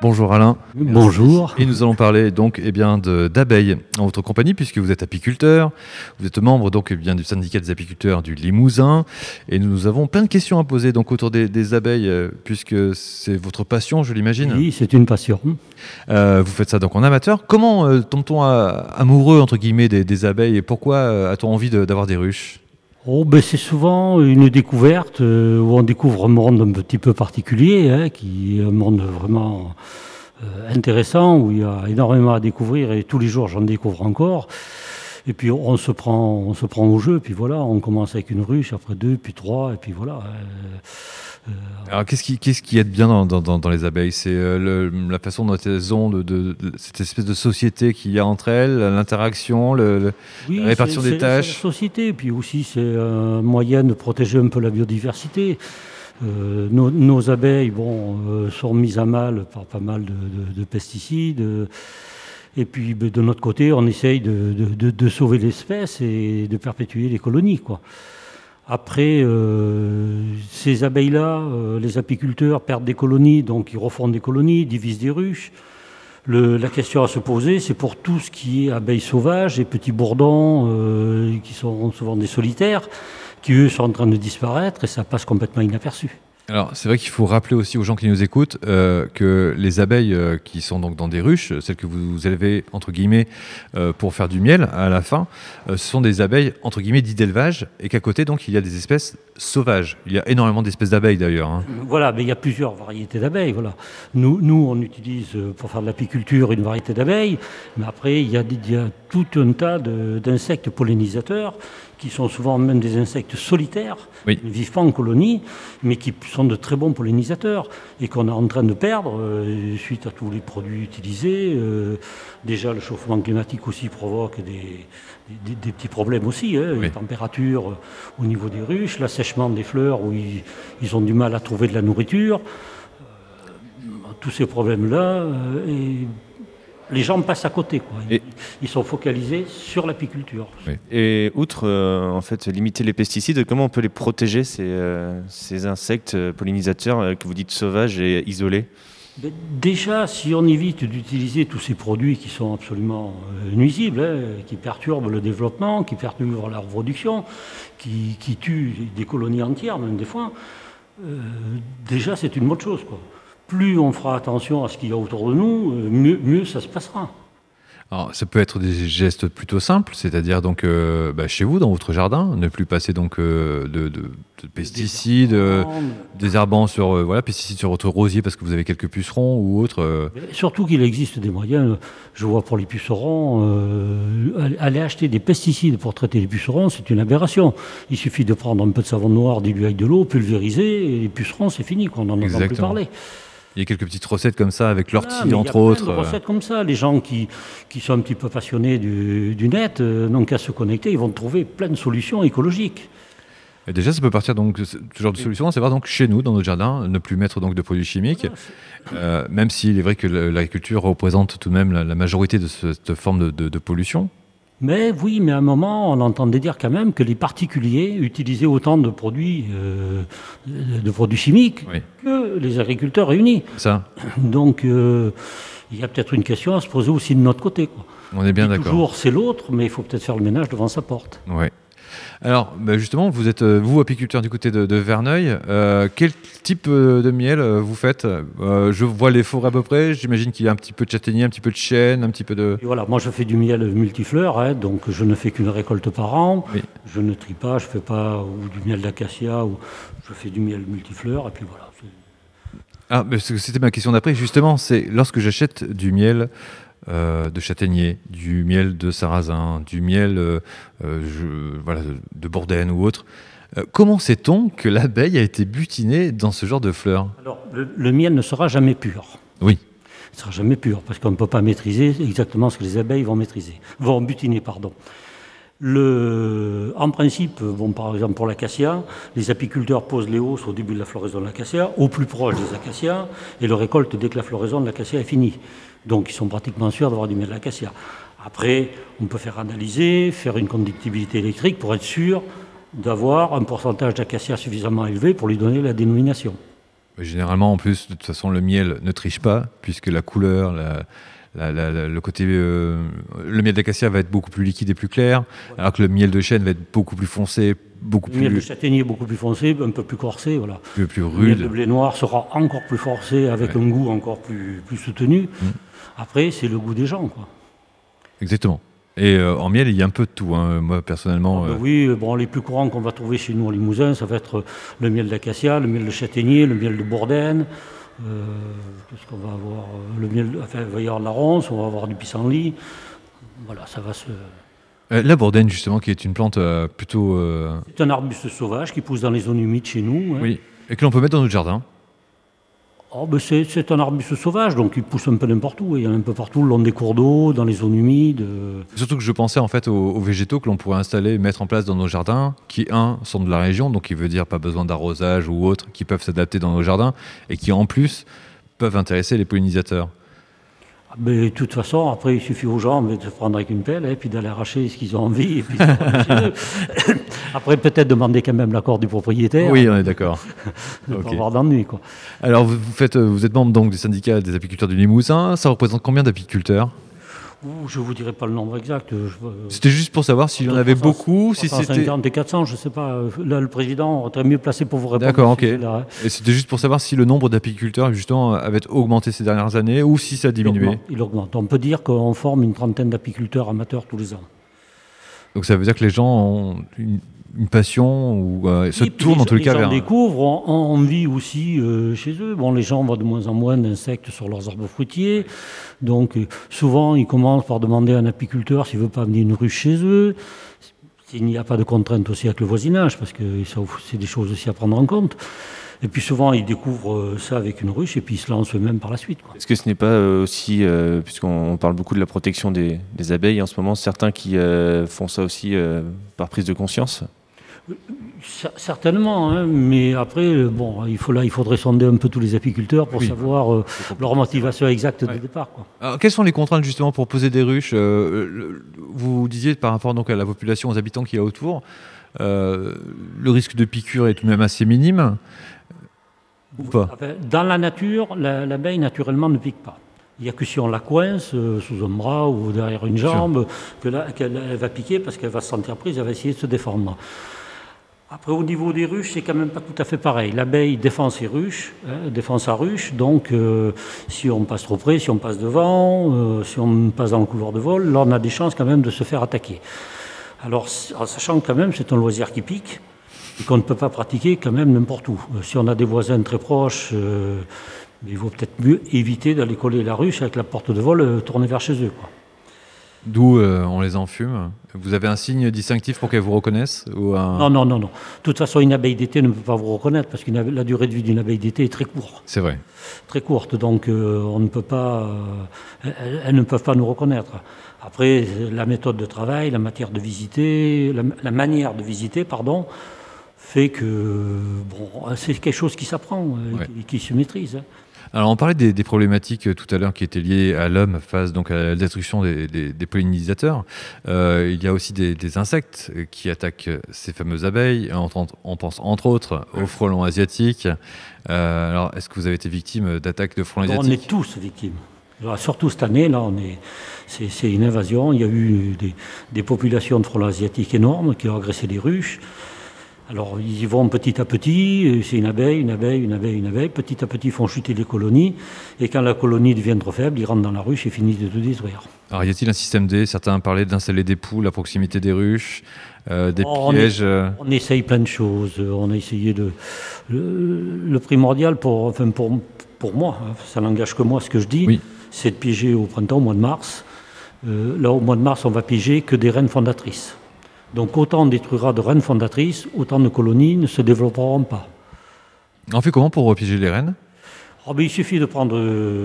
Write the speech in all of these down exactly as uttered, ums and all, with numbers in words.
Bonjour Alain. Bonjour. Et nous allons parler donc eh bien, de, d'abeilles en votre compagnie, puisque vous êtes apiculteur. Vous êtes membre donc, eh bien, du syndicat des apiculteurs du Limousin. Et nous avons plein de questions à poser donc, autour des, des abeilles, euh, puisque c'est votre passion, je l'imagine. Oui, c'est une passion. Euh, vous faites ça donc en amateur. Comment euh, tombe-t-on à, amoureux entre guillemets des, des abeilles et pourquoi euh, a-t-on envie de, d'avoir des ruches? Oh, ben c'est souvent une découverte euh, où on découvre un monde un petit peu particulier, hein, qui est un monde vraiment euh, intéressant, où il y a énormément à découvrir et tous les jours j'en découvre encore. Et puis on se prend, on se prend au jeu, puis voilà, on commence avec une ruche, après deux, puis trois, et puis voilà. Euh, euh, Alors qu'est-ce qui, qu'est-ce qui est bien dans, dans, dans les abeilles? C'est euh, le, la façon dont elles ont de, de, de cette espèce de société qu'il y a entre elles, l'interaction, le, le, oui, la répartition c'est, des c'est, tâches. C'est la société, puis aussi c'est un moyen de protéger un peu la biodiversité. Euh, nos, nos abeilles bon, euh, sont mises à mal par pas mal de, de, de pesticides. Euh, et puis de notre côté, on essaye de, de, de, de sauver l'espèce et de perpétuer les colonies, quoi. Après, euh, ces abeilles-là, euh, les apiculteurs perdent des colonies, donc ils refont des colonies, divisent des ruches. Le, la question à se poser, c'est pour tout ce qui est abeilles sauvages et petits bourdons, euh, qui sont souvent des solitaires, qui eux sont en train de disparaître et ça passe complètement inaperçu. Alors, c'est vrai qu'il faut rappeler aussi aux gens qui nous écoutent euh, que les abeilles euh, qui sont donc dans des ruches, celles que vous élevez entre guillemets euh, pour faire du miel à la fin, euh, ce sont des abeilles entre guillemets dites d'élevage et qu'à côté donc il y a des espèces sauvages. Il y a énormément d'espèces d'abeilles d'ailleurs. Hein. Voilà, mais il y a plusieurs variétés d'abeilles. Voilà. Nous, nous, on utilise pour faire de l'apiculture une variété d'abeilles, mais après il y a, il y a tout un tas de, d'insectes pollinisateurs qui sont souvent même des insectes solitaires, oui. Qui ne vivent pas en colonie, mais qui sont de très bons pollinisateurs et qu'on est en train de perdre euh, suite à tous les produits utilisés. Euh, déjà, le chauffement climatique aussi provoque des, des, des petits problèmes aussi, hein, oui. Les températures euh, au niveau des ruches, l'assèchement des fleurs où ils, ils ont du mal à trouver de la nourriture. Euh, tous ces problèmes-là... Euh, et, les gens passent à côté, quoi. Ils, ils sont focalisés sur l'apiculture. Oui. Et outre euh, en fait, limiter les pesticides, comment on peut les protéger, ces, euh, ces insectes pollinisateurs euh, que vous dites sauvages et isolés? Mais déjà, si on évite d'utiliser tous ces produits qui sont absolument euh, nuisibles, hein, qui perturbent le développement, qui perturbent la reproduction, qui, qui tuent des colonies entières, même des fois, euh, déjà c'est une bonne chose, quoi. Plus on fera attention à ce qu'il y a autour de nous, mieux, mieux ça se passera. Alors, ça peut être des gestes plutôt simples, c'est-à-dire donc euh, bah, chez vous, dans votre jardin, ne plus passer donc euh, de, de, de pesticides, désherbants, euh, désherbants sur euh, voilà, pesticides sur votre rosier parce que vous avez quelques pucerons ou autres. Euh. Surtout qu'il existe des moyens. Je vois pour les pucerons, euh, aller acheter des pesticides pour traiter les pucerons, c'est une aberration. Il suffit de prendre un peu de savon noir, dilué avec de l'eau, pulvériser, et les pucerons, c'est fini, qu'on n'en entend plus parler. Il y a quelques petites recettes comme ça avec l'ortie, voilà, entre autres. Il y a plein de recettes comme ça. Les gens qui, qui sont un petit peu passionnés du, du net euh, n'ont qu'à se connecter, ils vont trouver plein de solutions écologiques. Et déjà, ça peut partir donc ce genre de solution, c'est voir donc chez nous, dans notre jardin, ne plus mettre donc de produits chimiques, voilà, euh, même s'il est vrai que l'agriculture représente tout de même la, la majorité de cette forme de, de, de pollution. Mais oui, mais à un moment, on entendait dire quand même que les particuliers utilisaient autant de produits, euh, de produits chimiques oui. que les agriculteurs réunis. Ça. Donc, euh, il y a peut-être une question à se poser aussi de notre côté, quoi. On est bien d'accord. Toujours, c'est l'autre, mais il faut peut-être faire le ménage devant sa porte. Oui. Alors, bah justement, vous êtes, vous, apiculteur du côté de, de Verneuil. Euh, quel type de miel vous faites? euh, Je vois les forêts à peu près. J'imagine qu'il y a un petit peu de châtaignier, un petit peu de chêne, un petit peu de... Et voilà, moi, je fais du miel multifleur, hein, donc je ne fais qu'une récolte par an. Oui. Je ne trie pas, je ne fais pas ou du miel d'acacia, ou je fais du miel multifleur, et puis voilà. Ah, mais c'était ma question d'après, justement. C'est lorsque j'achète du miel... Euh, de châtaignier, du miel de sarrasin, du miel euh, euh, je, voilà, de, de Bourdaine ou autre. Euh, comment sait-on que l'abeille a été butinée dans ce genre de fleurs? Alors, le, le miel ne sera jamais pur. Oui. Il ne sera jamais pur, parce qu'on ne peut pas maîtriser exactement ce que les abeilles vont maîtriser, vont butiner, pardon. Le, en principe, bon, par exemple pour l'acacia, les apiculteurs posent les hausses au début de la floraison de l'acacia, au plus proche des acacias, et le récoltent dès que la floraison de l'acacia est finie. Donc ils sont pratiquement sûrs d'avoir du miel d'acacia. Après, on peut faire analyser, faire une conductibilité électrique pour être sûr d'avoir un pourcentage d'acacia suffisamment élevé pour lui donner la dénomination. Généralement, en plus, de toute façon, le miel ne triche pas, puisque la couleur, la, la, la, la, le côté, euh, le miel d'acacia va être beaucoup plus liquide et plus clair, ouais. alors que le miel de chêne va être beaucoup plus foncé, beaucoup le plus. Le miel de châtaignier est beaucoup plus foncé, un peu plus corsé, voilà. Plus, plus rude. Le miel de blé noir sera encore plus forcé, avec ouais. un goût encore plus, plus soutenu. Mmh. Après, c'est le goût des gens, quoi. Exactement. Et euh, en miel, il y a un peu de tout. Hein. Moi, personnellement. Ah ben euh... Oui, bon, les plus courants qu'on va trouver chez nous en Limousin, ça va être le miel d'acacia, le miel de châtaignier, le miel de Bourdaine. Euh, qu'est-ce qu'on va avoir le miel, enfin, il va y avoir de la ronce, on va avoir du pissenlit. Voilà, ça va se. Euh, la Bourdaine, justement, qui est une plante euh, plutôt. Euh... C'est un arbuste sauvage qui pousse dans les zones humides chez nous. Hein. Oui, et que l'on peut mettre dans notre jardin. Oh, ben c'est, c'est un arbuste sauvage, donc il pousse un peu n'importe où. Il y en a un peu partout, le long des cours d'eau, dans les zones humides. Surtout que je pensais en fait aux, aux végétaux que l'on pourrait installer, mettre en place dans nos jardins, qui, un, sont de la région, donc il veut dire pas besoin d'arrosage ou autre, qui peuvent s'adapter dans nos jardins, et qui en plus peuvent intéresser les pollinisateurs. Mais de toute façon, après, il suffit aux gens de se prendre avec une pelle et puis d'aller arracher ce qu'ils ont envie. Et puis après, peut-être demander quand même l'accord du propriétaire. Oui, on est d'accord. Ne okay. pas avoir d'ennui, quoi. Alors, vous, faites, vous êtes membre donc, du syndicat des apiculteurs du Limousin. Ça représente combien d'apiculteurs ? Ouh, je ne vous dirai pas le nombre exact. Je, euh, c'était juste pour savoir s'il y en avait trois cents, beaucoup. trois cent cinquante si c'était... et quatre cents, je ne sais pas. Là, le président est mieux placé pour vous répondre. D'accord, ok. Là. Et c'était juste pour savoir si le nombre d'apiculteurs, justement, avait augmenté ces dernières années ou si ça a diminué. Il augmente. Il augmente. On peut dire qu'on forme une trentaine d'apiculteurs amateurs tous les ans. Donc ça veut dire que les gens ont une, une passion ou euh, se tournent en tous les cas vers... Les gens découvrent, ont envie aussi euh, chez eux. Bon, les gens voient de moins en moins d'insectes sur leurs arbres fruitiers. Donc euh, souvent, ils commencent par demander à un apiculteur s'il ne veut pas amener une ruche chez eux. S'il n'y a pas de contrainte aussi avec le voisinage, parce que ça, c'est des choses aussi à prendre en compte. Et puis souvent, ils découvrent ça avec une ruche et puis ils se lancent eux-mêmes par la suite, quoi. Est-ce que ce n'est pas aussi, euh, puisqu'on parle beaucoup de la protection des, des abeilles en ce moment, certains qui euh, font ça aussi euh, par prise de conscience ? Certainement, hein, mais après, bon, il, faut, là, il faudrait sonder un peu tous les apiculteurs pour oui. savoir euh, leur motivation exacte ouais. de départ, quoi. Alors, quelles sont les contraintes justement pour poser des ruches ? euh, le, Vous disiez par rapport donc, à la population, aux habitants qu'il y a autour, euh, le risque de piqûre est tout de même assez minime. Ou pas ? Dans la nature, la, l'abeille naturellement ne pique pas. Il n'y a que si on la coince euh, sous un bras ou derrière une jambe que là, qu'elle elle va piquer parce qu'elle va se sentir prise, elle va essayer de se défendre. Après, au niveau des ruches, c'est quand même pas tout à fait pareil. L'abeille défend ses ruches, hein, défend sa ruche, donc euh, si on passe trop près, si on passe devant, euh, si on passe dans le couloir de vol, là on a des chances quand même de se faire attaquer. Alors, en sachant que quand même c'est un loisir qui pique, et qu'on ne peut pas pratiquer quand même n'importe où. Si on a des voisins très proches, euh, il vaut peut-être mieux éviter d'aller coller la ruche avec la porte de vol euh, tournée vers chez eux, quoi. D'où euh, on les enfume. Vous avez un signe distinctif pour qu'elles vous reconnaissent ou un... Non, non, non, non. De toute façon, une abeille d'été ne peut pas vous reconnaître parce que la durée de vie d'une abeille d'été est très courte. C'est vrai. Très courte, donc euh, on ne peut pas, euh, elles, elles ne peuvent pas nous reconnaître. Après, la méthode de travail, la matière de visiter, la, la manière de visiter, pardon, fait que bon, c'est quelque chose qui s'apprend, ouais. qui, qui se maîtrise. Alors on parlait des, des problématiques tout à l'heure qui étaient liées à l'homme face donc à la destruction des, des, des pollinisateurs. Euh, il y a aussi des, des insectes qui attaquent ces fameuses abeilles. On, on pense entre autres aux frelons asiatiques. Euh, alors est-ce que vous avez été victime d'attaques de frelons asiatiques ? On est tous victimes. Alors, surtout cette année, là, on est, c'est, c'est une invasion. Il y a eu des, des populations de frelons asiatiques énormes qui ont agressé les ruches. Alors, ils y vont petit à petit, c'est une abeille, une abeille, une abeille, une abeille. Petit à petit, ils font chuter les colonies. Et quand la colonie devient trop faible, ils rentrent dans la ruche et finissent de tout détruire. Alors, y a-t-il un système D ? Certains parlaient d'installer des poules à proximité des ruches, euh, des oh, pièges. On, est, on essaye plein de choses. On a essayé de... Le, le primordial, pour, enfin pour, pour moi, ça n'engage que moi ce que je dis, oui. c'est de piéger au printemps, au mois de mars. Euh, là, au mois de mars, on va piéger que des reines fondatrices. Donc autant on détruira de reines fondatrices, autant de colonies ne se développeront pas. On fait comment pour repiéger les reines ? Oh ben, il suffit de prendre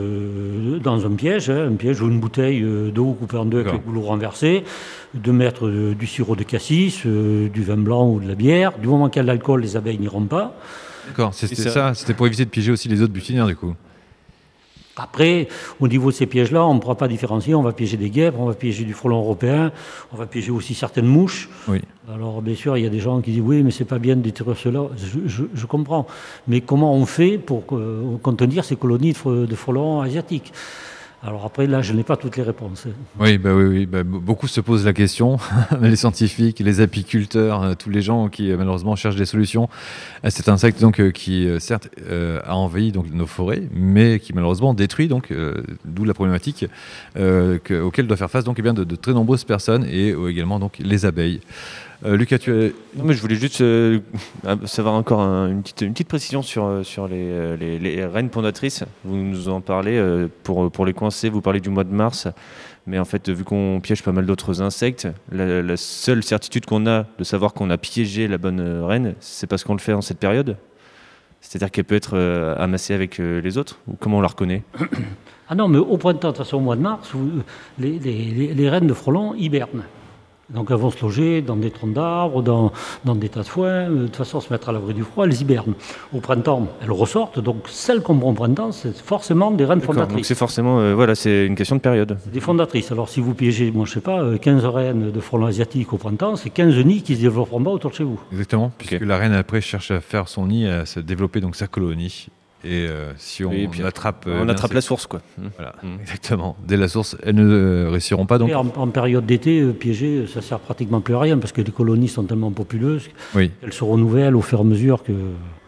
euh, dans un piège, hein, un piège ou une bouteille euh, d'eau coupée en deux avec le goulot renversé, de mettre euh, du sirop de cassis, euh, du vin blanc ou de la bière. Du moment qu'il y a de l'alcool, les abeilles n'iront pas. D'accord, c'était ça, c'était pour éviter de piéger aussi les autres butinières du coup. Après, au niveau de ces pièges-là, on ne pourra pas différencier. On va piéger des guêpes, on va piéger du frelon européen, on va piéger aussi certaines mouches. Oui. Alors, bien sûr, il y a des gens qui disent oui, mais c'est pas bien de détruire cela. Je, je, je comprends. Mais comment on fait pour euh, contenir ces colonies de, de frelons asiatiques ? Alors après, là, je n'ai pas toutes les réponses. Oui, bah oui, oui. Bah, beaucoup se posent la question, les scientifiques, les apiculteurs, euh, tous les gens qui euh, malheureusement cherchent des solutions à cet insecte donc, euh, qui, euh, certes, euh, a envahi donc, nos forêts, mais qui malheureusement détruit, donc, euh, d'où la problématique euh, que, auquel doivent faire face donc, eh bien, de, de très nombreuses personnes et euh, également donc, les abeilles. Euh, Lucas, tu as... Non, mais je voulais juste euh, savoir encore un, une, petite, une petite précision sur, sur les, les, les reines pondatrices. Vous nous en parlez, euh, pour, pour les coincer, vous parlez du mois de mars. Mais en fait, vu qu'on piège pas mal d'autres insectes, la, la seule certitude qu'on a de savoir qu'on a piégé la bonne reine, c'est parce qu'on le fait en cette période. C'est-à-dire qu'elle peut être euh, amassée avec euh, les autres. Ou comment on la reconnaît ? Ah non, mais au printemps, de toute façon, au mois de mars, vous, les, les, les, les reines de frelons hibernent. Donc elles vont se loger dans des troncs d'arbres, dans, dans des tas de foin, de toute façon se mettre à l'abri du froid, elles hibernent. Au printemps, elles ressortent, donc celles qu'on prend au printemps, c'est forcément des reines D'accord, fondatrices. donc c'est forcément, euh, voilà, c'est une question de période. C'est des fondatrices. Alors si vous piégez, moi je sais pas, quinze reines de frelons asiatiques au printemps, c'est quinze nids qui se développeront pas autour de chez vous. Exactement, puisque Okay. la reine après cherche à faire son nid, à se développer donc sa colonie. Et euh, si on, Oui, puis attrape, on euh, bien, attrape c'est- la source, quoi. Voilà, Mm. exactement. Dès la source, elles ne euh, réussiront pas donc. Et en, en période d'été, euh, piéger, ça sert pratiquement plus à rien parce que les colonies sont tellement populeuses Oui. qu'elles se renouvellent au fur et à mesure que.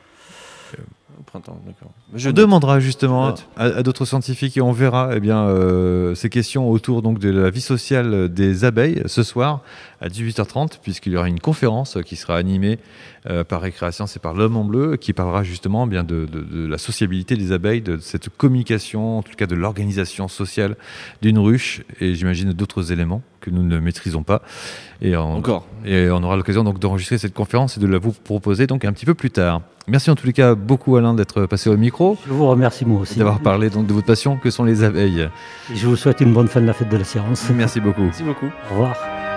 Au printemps, d'accord. Je demandera justement Note. à, à d'autres scientifiques et on verra eh bien, euh, ces questions autour donc, de la vie sociale des abeilles ce soir à dix-huit heures trente, puisqu'il y aura une conférence qui sera animée euh, par Récréation et par l'Homme en Bleu, qui parlera justement bien de, de, de la sociabilité des abeilles, de cette communication, en tout cas de l'organisation sociale d'une ruche, et j'imagine d'autres éléments que nous ne maîtrisons pas. Et on, Encore. Et on aura l'occasion donc d'enregistrer cette conférence et de la vous proposer donc un petit peu plus tard. Merci en tous les cas beaucoup Alain d'être passé au micro, Je vous remercie moi aussi. d'avoir parlé donc de votre passion que sont les abeilles. Et je vous souhaite une bonne fin de la fête de la science. Merci beaucoup. Merci beaucoup. Au revoir.